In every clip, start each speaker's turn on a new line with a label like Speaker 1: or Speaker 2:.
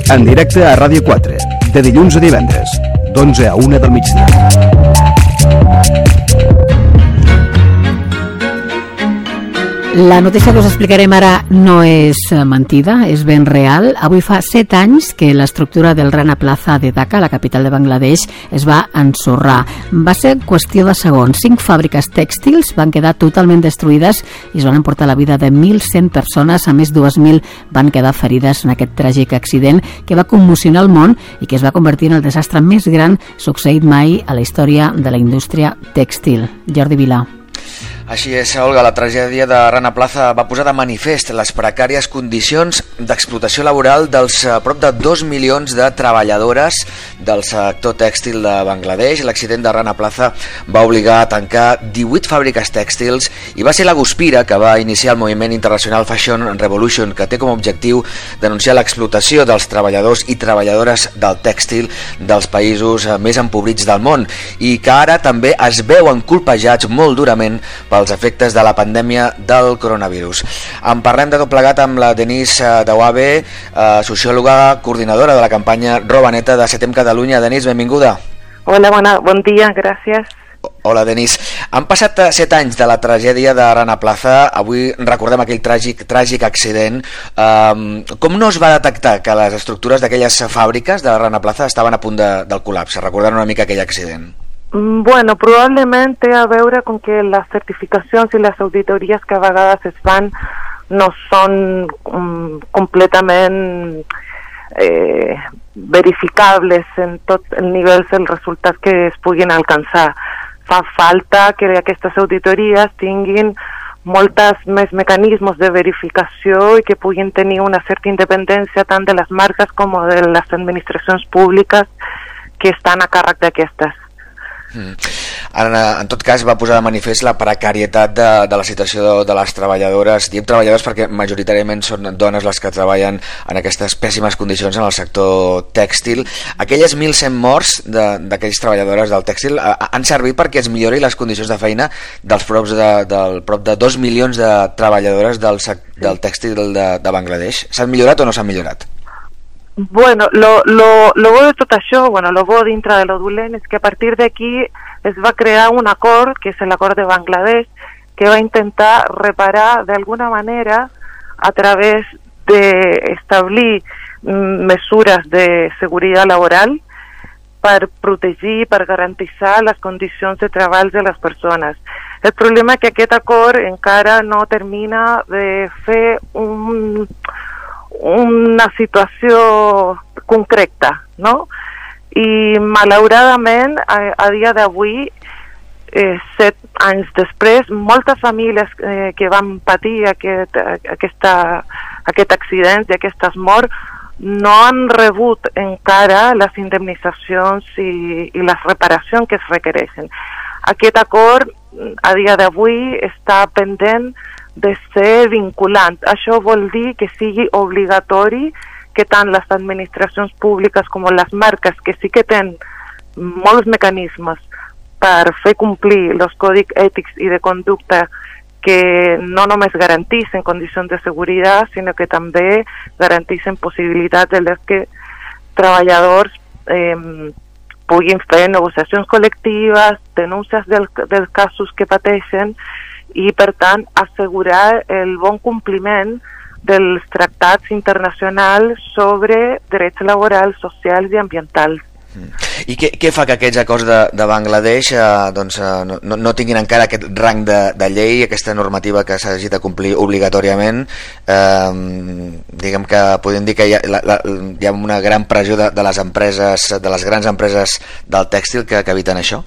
Speaker 1: En directe a Ràdio 4, de dilluns a divendres, d'11 a 1 del migdia.
Speaker 2: La notícia que us explicarem ara no és mentida, és ben real. Avui fa 7 anys que l'estructura del Rana Plaza de Dhaka, la capital de Bangladesh, es va ensorrar. Va ser qüestió de segons. 5 fàbriques tèxtils van quedar totalment destruïdes i es van emportar la vida de 1.100 persones. A més, 2.000 van quedar ferides en aquest tràgic accident que va commocionar el món i que es va convertir en el desastre més gran succeït mai a la història de la indústria tèxtil. Jordi Vilà.
Speaker 3: Així és, Olga, la tragèdia de Rana Plaza va posar de manifest les precàries condicions d'explotació laboral dels prop de 2 milions de treballadores del sector tèxtil de Bangladesh. L'accident de Rana Plaza va obligar a tancar 18 fàbriques tèxtils i va ser la guspira que va iniciar el moviment internacional Fashion Revolution, que té com a objectiu denunciar l'explotació dels treballadors i treballadores del tèxtil dels països més empobrits del món i que ara també es veuen colpejats molt durament pels efectes de la pandèmia del coronavirus. En parlem de tot plegat amb la Denise Dawabe, sociòloga coordinadora de la campanya Roba Neta de Setem Catalunya. Denise, benvinguda.
Speaker 4: Hola, bon dia, gràcies.
Speaker 3: Hola, Denise. Han passat 7 anys de la tragèdia de Rana Plaza. Avui recordem aquell tràgic accident. Com no es va detectar que les estructures d'aquelles fàbriques de Rana Plaza estaven a punt del col·lapse? Recordant una mica aquell accident.
Speaker 4: Bueno, probablement té a veure con que les certificacions i les auditories que a vegades es fan no són completament verificables en tots els nivells dels resultats que es puguin alcançar. Fa falta que aquestes auditories tinguin moltes més mecanismes de verificació i que puguin tenir una certa independència tant de les marques com de les administracions públiques que estan a càrrec d'aquestes.
Speaker 3: En tot cas va posar de manifest la precarietat de la situació de les treballadores. Diem treballadores perquè majoritàriament són dones les que treballen en aquestes pèssimes condicions en el sector tèxtil. Aquelles 1.100 morts d'aquelles treballadores del tèxtil han servit perquè es millori les condicions de feina dels prop de 2 milions de treballadores del tèxtil de Bangladesh. S'han millorat o no s'han millorat?
Speaker 4: Bueno, lo bo de tot això, lo bo dintre de lo dolent és que a partir d'aquí es va crear un acord, que és l'acord de Bangladesh, que va intentar reparar d'alguna manera a través d'establir mesures de seguretat laboral per protegir, per garantitzar les condicions de treball de les persones. El problema és que aquest acord encara no termina de fer una situació concreta, no? I malauradament a dia d'avui, 7 anys després, moltes famílies que van patir aquest accident i aquestes morts no han rebut encara les indemnitzacions i les reparacions que es requereixen. Aquest acord a dia d'avui està pendent de ser vinculant. Això vol dir que sigui obligatori que tant les administracions públiques com les marques, que sí que tenen molts mecanismes per fer complir els còdics ètics i de conducta que no només garantissen condicions de seguretat, sinó que també garantissen possibilitats de que treballadors puguin fer negociacions col·lectives, denúncies dels casos que pateixen i, per tant, assegurar el bon compliment dels tractats internacionals sobre drets laborals, socials i ambientals.
Speaker 3: I què fa que aquests acords de Bangladesh no tinguin encara aquest rang de llei, aquesta normativa que s'hagi de complir obligatòriament? Diguem que podem dir que hi ha una gran pressió de les empreses, de les grans empreses del tèxtil que eviten això?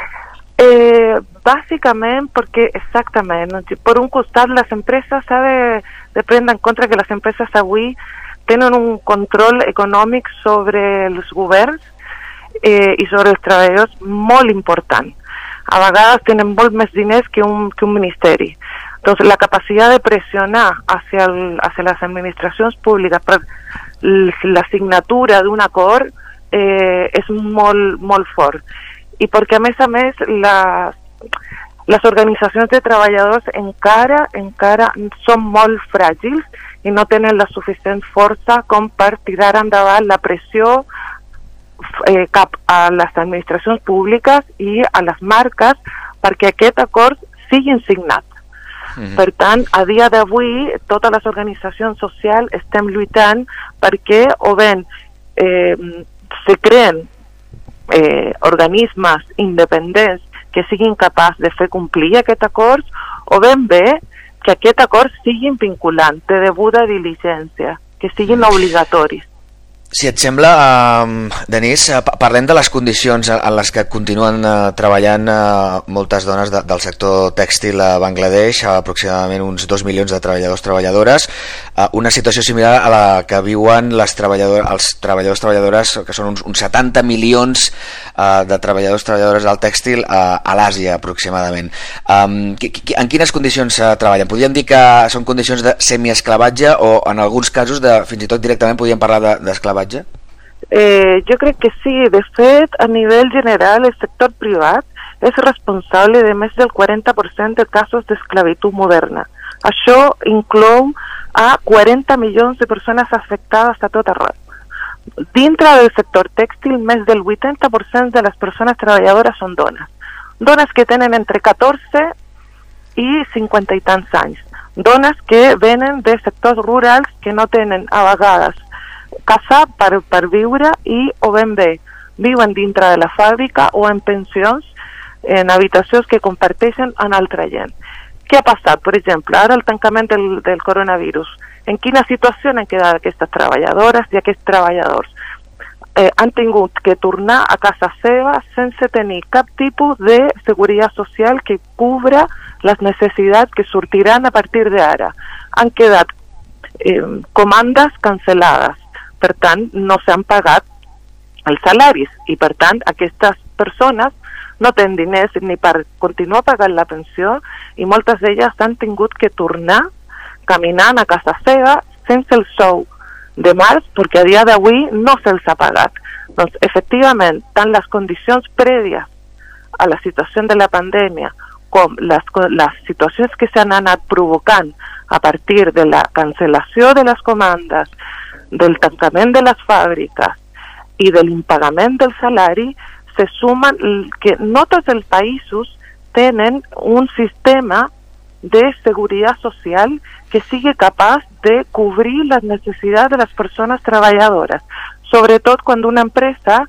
Speaker 4: Bàsicament perquè, exactament, per un costat les empreses s'ha de prendre en compte que les empreses avui tenen un control econòmic sobre els governs i sobre els treballadors molt important. A vegades tenen molt més diners que un ministeri. Doncs la capacitat de pressionar hacia les administracions públiques per la signatura d'un acord és molt fort. I perquè a més les organitzacions de treballadors encara són molt fràgils i no tenen la suficient força com per tirar endavant la pressió cap a les administracions públiques i a les marques perquè aquest acord sigui signat. Per tant, a dia d'avui, totes les organitzacions socials estem lluitant perquè o bé se creen organismes independents que siguin capaços de fer complir aquest acord o ben bé que aquest acord sigui vinculant, de deguda diligència, que siguin obligatoris.
Speaker 3: Si et sembla, Denís, parlem de les condicions en les que continuen treballant moltes dones del sector tèxtil a Bangladesh, aproximadament uns 2 milions de treballadors-treballadores, una situació similar a la que viuen els treballadors-treballadores, que són uns 70 milions de treballadors-treballadores del tèxtil a l'Àsia, aproximadament. En quines condicions treballen? Podríem dir que són condicions de semiesclavatge o, en alguns casos, fins i tot directament podríem parlar d'esclavatge?
Speaker 4: Jo crec que sí. De fet, a nivell general, el sector privat és responsable de més del 40% de casos d'esclavitud moderna. Això inclou a 40 milions de persones afectades a tot arreu. Dintre del sector tèxtil, més del 80% de les persones treballadores són dones. Dones que tenen entre 14 i 50 i tants anys. Dones que venen de sectors rurals que no tenen a vegades casa per viure i o ben bé viuen dintre de la fàbrica o en pensions en habitacions que comparteixen amb altra gent. Què ha passat? Per exemple, ara el tancament del coronavirus. En quina situació han quedat aquestes treballadores i aquests treballadors? Han tingut que tornar a casa seva sense tenir cap tipus de seguretat social que cubra les necessitats que sortiran a partir d'ara. Han quedat comandes cancel·lades. Per tant, no s'han pagat els salaris i, per tant, aquestes persones no tenen diners ni per continuar pagant la pensió i moltes d'elles han tingut que tornar caminant a casa seva sense el sou de març perquè a dia d'avui no se'ls ha pagat. Doncs, efectivament, tant les condicions prèvies a la situació de la pandèmia com les situacions que s'han anat provocant a partir de la cancel·lació de les comandes, del tancament de les fàbriques i de l'impagament del salari, se sumen que no tots els països tenen un sistema de seguretat social que sigui capaç de cobrir les necessitats de les persones treballadores, sobretot quan una empresa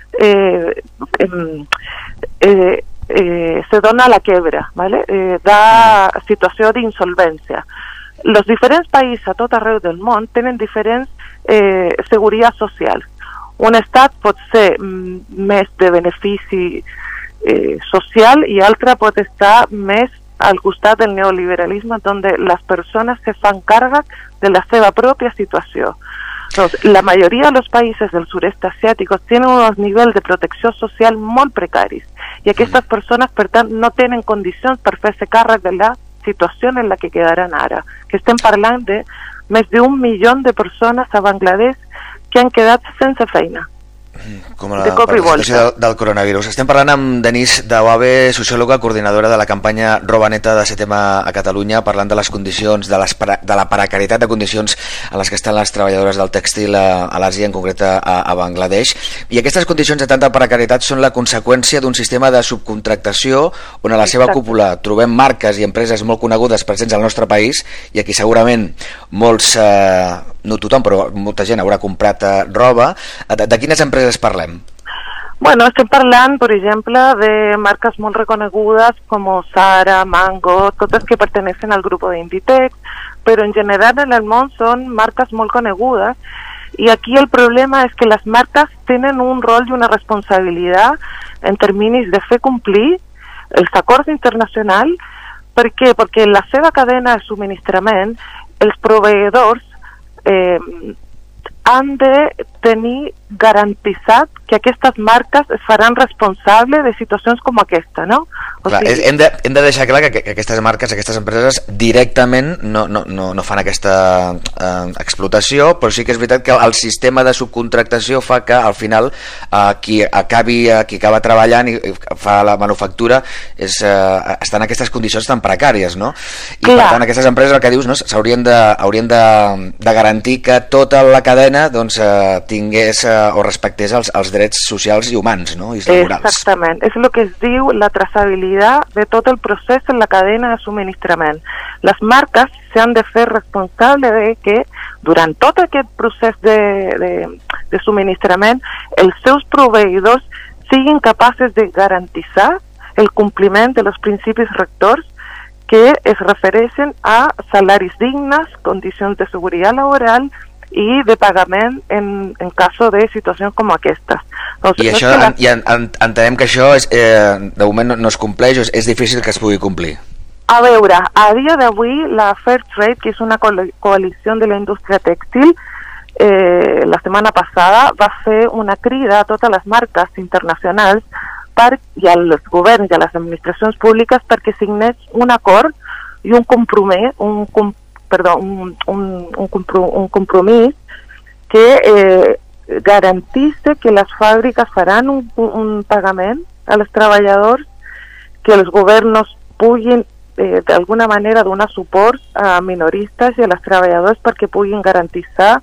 Speaker 4: se dona a la quiebra, ¿vale? Da situació d'insolvència. Els diferents països a tot arreu del món tenen diferents seguretat social. Un estat pot ser més de benefici social i altre pot estar més al costat del neoliberalisme on les persones se fan càrrec de la seva pròpia situació. Entonces, la mayoría de los países del sureste asiático tienen unos niveles de protecció social molt precaris i aquestes persones, per tant, no tenen condicions per fer-se càrrec de la situació en la que quedaran ara. Que estem parlant de més d'1 milió de persones a Bangladesh que han quedat sense feina.
Speaker 3: Com per la situació del coronavirus. Estem parlant amb Denís Dawabe, sociòloga, coordinadora de la campanya Roba Neta de Setem a Catalunya, parlant de les condicions, de la precarietat de condicions en les que estan les treballadores del tèxtil a l'Àsia, en concret a Bangladesh. I aquestes condicions de tanta precarietat són la conseqüència d'un sistema de subcontractació on a la seva cúpula trobem marques i empreses molt conegudes presents al nostre país i aquí segurament molts, no tothom, però molta gent haurà comprat roba. De quines empreses parlem?
Speaker 4: Bueno, estem parlant, per exemple, de marques molt reconegudes com Zara, Mango, totes que pertenecen al grup d'Inditex, però en general en el món són marques molt conegudes i aquí el problema és que les marques tenen un rol i una responsabilitat en terminis de fer complir els acords internacionals. Per què? Perquè en la seva cadena de subministrament els proveïdors han de tenir garantitzar que aquestes marques es faran responsables de situacions com aquesta, no?
Speaker 3: Clar, hem de deixar clar que aquestes marques, aquestes empreses directament no fan aquesta explotació, però sí que és veritat que el sistema de subcontractació fa que al final qui acaba treballant i fa la manufactura està en aquestes condicions tan precàries, no? I clar, per tant aquestes empreses, el que dius, no, haurien de garantir que tota la cadena doncs, tingués o respectés els drets socials i humans, no? I laborals.
Speaker 4: Exactament, és el que es diu la traçabilitat de tot el procés en la cadena de subministrament. Les marques s'han de fer responsables de que durant tot aquest procés de subministrament els seus proveïdors siguin capaces de garantitzar el compliment de los principis rectors que es refereixen a salaris dignes, condicions de seguretat laboral i de pagament en cas de situacions com aquestes. Doncs,
Speaker 3: I això, entenem que això de moment no es compleix, és difícil que es pugui complir.
Speaker 4: A veure, a dia d'avui la Fair Trade, que és una coalició de la indústria tèxtil, la setmana passada va fer una crida a totes les marques internacionals i als governs i a les administracions públiques perquè signés un acord i un compromís, un compromís que garantisse que les fàbriques faran un pagament a els treballadors, que els governs puguin d'alguna manera donar suport a minoristes i a les treballadors perquè puguin garantitzar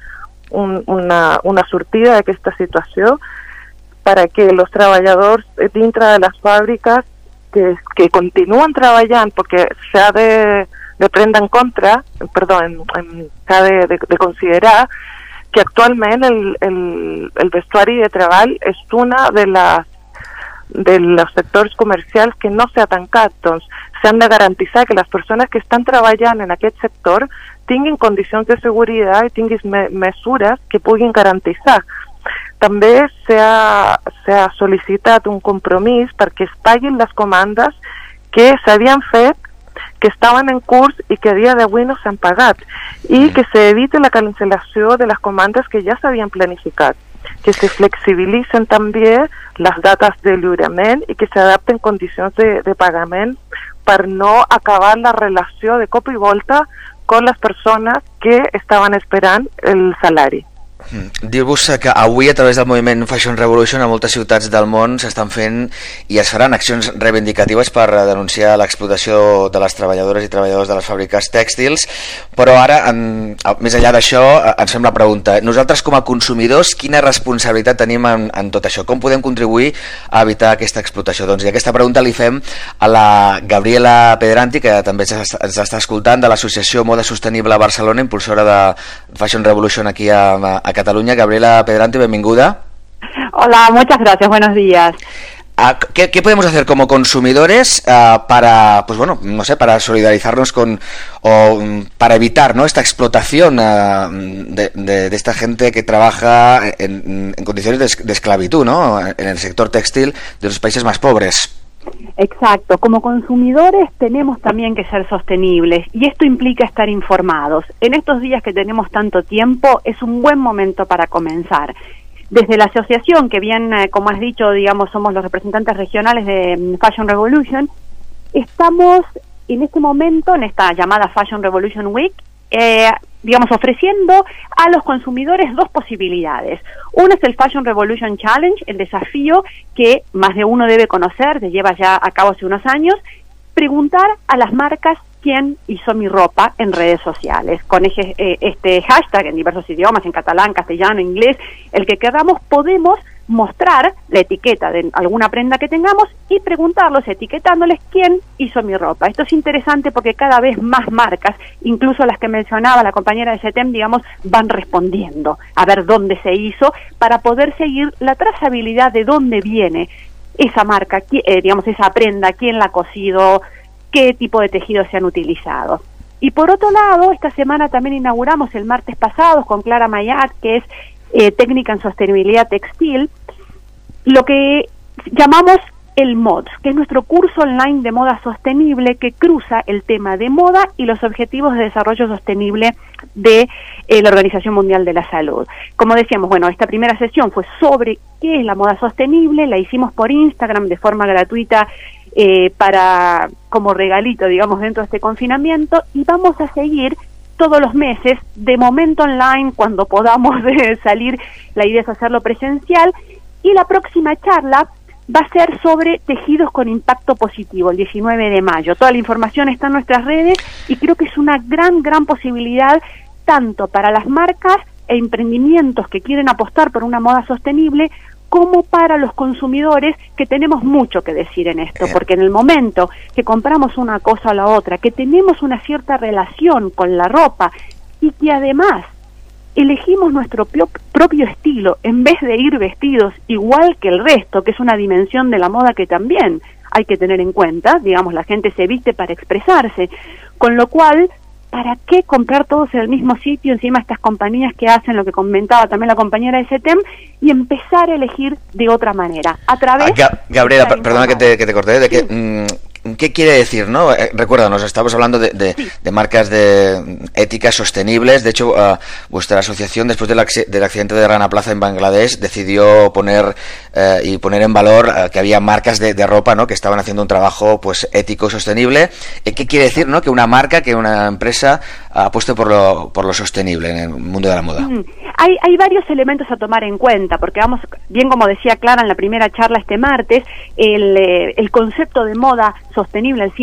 Speaker 4: una sortida d'aquesta situació para que los trabajadores dentro de las fábricas que continúan trabajando, porque se ha de prendre en contra, se ha de considerar que actualmente el vestuari de treball és una de los sectors comercials que no s'ha tancat. Doncs s'han de garantitzar que les persones que estan treballant en aquest sector tinguin condicions de seguretat i tinguin mesures que puguin garantitzar. També s'ha sol·licitat un compromís perquè es paguin les comandes que s'havien fet, que estaven en curs i que a dia d'avui no s'han pagat, i que s'eviti la cancel·lació de les comandes que ja s'havien planificat, que se flexibilitzen també les dates de lliurament i que s'adapten condicions de pagament per no acabar la relació de cop i volta con les persones que estaven esperant el salari.
Speaker 3: Dir-vos que avui a través del moviment Fashion Revolution a moltes ciutats del món s'estan fent i es faran accions reivindicatives per denunciar l'explotació de les treballadores i treballadors de les fàbriques tèxtils, però ara, més enllà d'això, ens fem la pregunta: nosaltres com a consumidors quina responsabilitat tenim en tot això? Com podem contribuir a evitar aquesta explotació? Doncs i aquesta pregunta li fem a la Gabriela Pedranti, que també ens està escoltant, de l'Associació Moda Sostenible Barcelona, impulsora de Fashion Revolution aquí a Cataluña. Gabriela Pedranti, benvinguda.
Speaker 5: Hola, muchas gracias, buenos días.
Speaker 3: ¿Qué podemos hacer como consumidores para, pues bueno, no sé, para solidarizarnos o para evitar, ¿no?, esta explotación de esta gente que trabaja en condiciones de esclavitud, ¿no?, en el sector textil de los países más pobres?
Speaker 5: Exacto, como consumidores tenemos también que ser sostenibles y esto implica estar informados. En estos días que tenemos tanto tiempo es un buen momento para comenzar. Desde la asociación, que bien, como has dicho, digamos, somos los representantes regionales de Fashion Revolution, estamos en este momento, en esta llamada Fashion Revolution Week, digamos, ofreciendo a los consumidores dos posibilidades. Uno es el Fashion Revolution Challenge, el desafío que más de uno debe conocer, se lleva ya a cabo hace unos años, preguntar a las marcas quién hizo mi ropa en redes sociales. Con este hashtag en diversos idiomas, en catalán, castellano, inglés, el que queramos, podemos mostrar la etiqueta de alguna prenda que tengamos y preguntarlos, etiquetándoles quién hizo mi ropa. Esto es interesante porque cada vez más marcas, incluso las que mencionaba la compañera de SETEM, digamos, van respondiendo a ver dónde se hizo para poder seguir la trazabilidad de dónde viene esa marca, digamos, esa prenda, quién la ha cosido, qué tipo de tejidos se han utilizado. Y por otro lado, esta semana también inauguramos el martes pasado con Clara Mayat, que es técnica en sostenibilidad textil, lo que llamamos el MODS, que es nuestro curso online de moda sostenible que cruza el tema de moda y los objetivos de desarrollo sostenible de la Organización Mundial de la Salud. Como decíamos, bueno, esta primera sesión fue sobre qué es la moda sostenible, la hicimos por Instagram de forma gratuita para como regalito, digamos, dentro de este confinamiento, y vamos a seguir todos los meses, de momento online, cuando podamos salir, la idea es hacerlo presencial, y la próxima charla va a ser sobre tejidos con impacto positivo, el 19 de mayo. Toda la información está en nuestras redes y creo que es una gran posibilidad tanto para las marcas e emprendimientos que quieren apostar por una moda sostenible como para los consumidores, que tenemos mucho que decir en esto, porque en el momento que compramos una cosa o la otra, que tenemos una cierta relación con la ropa y que además elegimos nuestro propio estilo en vez de ir vestidos igual que el resto, que es una dimensión de la moda que también hay que tener en cuenta, digamos, la gente se viste para expresarse, con lo cual, ¿para qué comprar todos en el mismo sitio, encima estas compañías que hacen lo que comentaba también la compañera de SETEM, y empezar a elegir de otra manera, a través...
Speaker 3: Gabriela, perdona que te corté, de que... ¿Qué quiere decir, no? Recuérdanos, estamos hablando de marcas éticas sostenibles. De hecho, vuestra asociación, después del accidente de Rana Plaza en Bangladesh, decidió poner en valor que había marcas de ropa, ¿no?, que estaban haciendo un trabajo pues ético y sostenible. ¿Qué quiere decir, no?, que una marca, que una empresa apueste por lo sostenible en el mundo de la moda?
Speaker 5: Hay varios elementos a tomar en cuenta, porque vamos, bien como decía Clara en la primera charla este martes, el concepto de moda sostenible al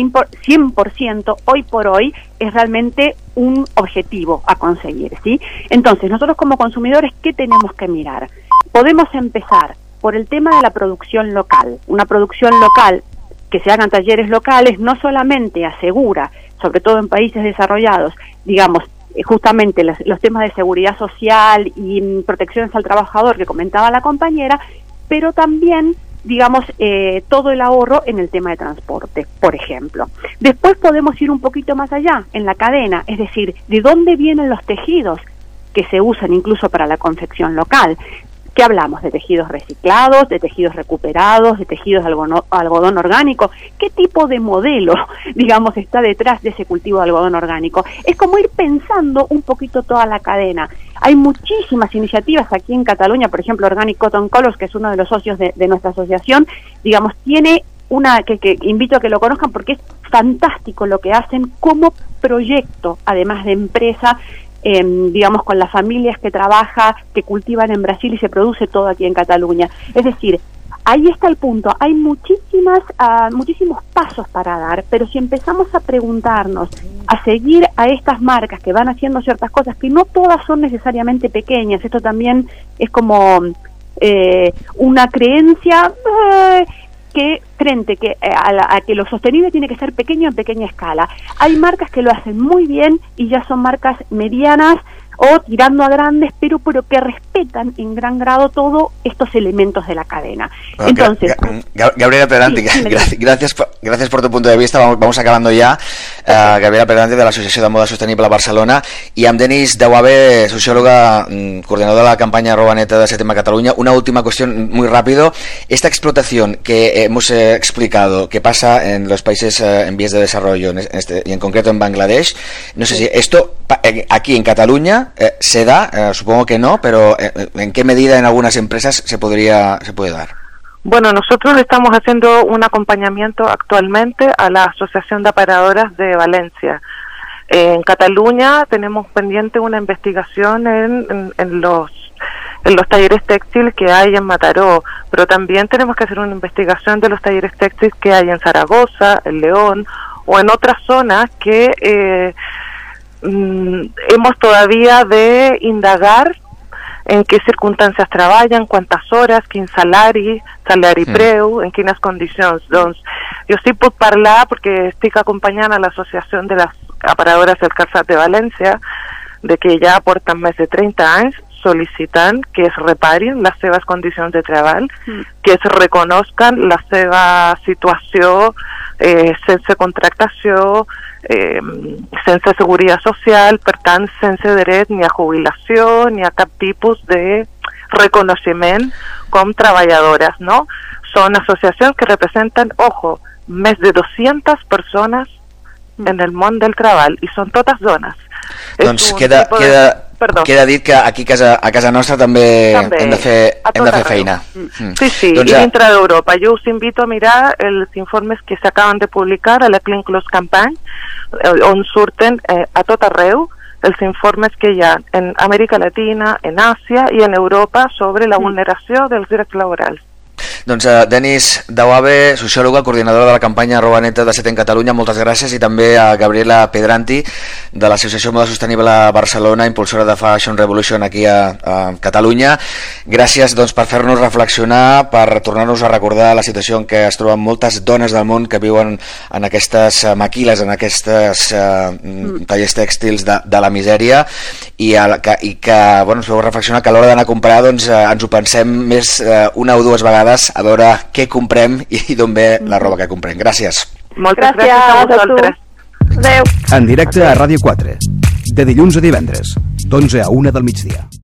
Speaker 5: 100% hoy por hoy es realmente un objetivo a conseguir, ¿sí? Entonces, nosotros como consumidores, ¿qué tenemos que mirar? Podemos empezar por el tema de la producción local. Una producción local, que se hagan talleres locales, no solamente asegura, sobre todo en países desarrollados, digamos, justamente los temas de seguridad social y protecciones al trabajador que comentaba la compañera, pero también, digamos, todo el ahorro en el tema de transporte, por ejemplo. Después podemos ir un poquito más allá, en la cadena, es decir, de dónde vienen los tejidos que se usan incluso para la confección local. ¿Qué hablamos? De tejidos reciclados, de tejidos recuperados, de tejidos de algodón orgánico. ¿Qué tipo de modelo, digamos, está detrás de ese cultivo de algodón orgánico? Es como ir pensando un poquito toda la cadena. Hay muchísimas iniciativas aquí en Cataluña, por ejemplo, Organic Cotton Colors, que es uno de los socios de nuestra asociación, digamos, tiene una que invito a que lo conozcan porque es fantástico lo que hacen como proyecto, además de empresa, digamos, con las familias que trabaja, que cultivan en Brasil y se produce todo aquí en Cataluña. Es decir, ahí está el punto. Hay muchísimos pasos para dar, pero si empezamos a preguntarnos, a seguir a estas marcas que van haciendo ciertas cosas, que no todas son necesariamente pequeñas, esto también es como una creencia que frente a que lo sostenible tiene que ser pequeño en pequeña escala. Hay marcas que lo hacen muy bien y ya son marcas medianas o tirando a grandes, pero que respetan en gran grado todos estos elementos de la cadena.
Speaker 3: Bueno,
Speaker 5: entonces,
Speaker 3: Gabriela Pedranti, sí, gracias por tu punto de vista. Vamos acabando ya. Gabriela Pedranti, de l'Associació de Moda Sostenible a Barcelona, i amb Denis Dauave, socióloga, coordinador de la campaña Roba Neta de SETEM a Cataluña. Una última cuestión muy rápido. Esta explotación que hemos explicado, que pasa en los países en vías de desarrollo, y en concreto en Bangladesh, no sé si esto aquí en Cataluña se da, supongo que no, pero ¿en qué medida en algunas empresas se puede dar?
Speaker 4: Bueno, nosotros estamos haciendo un acompañamiento actualmente a la Asociación de Aparadoras de Valencia. En Cataluña tenemos pendiente una investigación en los talleres textiles que hay en Mataró, pero también tenemos que hacer una investigación de los talleres textiles que hay en Zaragoza, en León o en otras zonas que hemos todavía de indagar en qué circunstàncies treballen, quantes hores, quin salari preu, en quines condicions. Doncs jo sí puc parlar perquè estic acompanyant a l'Associació de les Aparadores del Calçat de València, de que ja porten més de 30 anys sol·licitant que es reparin les seves condicions de treball, que es reconozcan la seva situació sense contractació, sense seguretat social, per tant sense dret ni a jubilació ni a cap tipus de reconeixement com treballadores, no? Son asociacions que representen, ojo, més de 200 persones en el món del treball, i són totes dones.
Speaker 3: Doncs queda dit que aquí a casa nostra també hem de fer feina.
Speaker 4: Sí, doncs, i dintre d'Europa. Jo us invito a mirar els informes que s'acaben de publicar a la Clean Clothes Campaign, on surten a tot arreu els informes que hi ha en Amèrica Latina, en Àsia i en Europa sobre la vulneració dels drets laborals.
Speaker 3: Doncs Denis Dauave, sociòloga, coordinadora de la campanya @neta de 7 en Catalunya, moltes gràcies, i també a Gabriela Pedranti de l'Associació Moda Sostenible Barcelona, impulsora de Fashion Revolution aquí a Catalunya. Gràcies doncs, per fer-nos reflexionar, per tornar-nos a recordar la situació en què es troben moltes dones del món que viuen en aquestes maquiles, en aquestes tallers tèxtils de la misèria, i que ens feu reflexionar que a l'hora d'anar a comprar doncs, ens ho pensem més una o dues vegades a veure què comprem i d'on ve la roba que comprem. Gràcies.
Speaker 4: Moltes gràcies a vosaltres.
Speaker 5: Adéu.
Speaker 1: En directe a Ràdio 4, de dilluns a divendres, d'11 a 1 del migdia.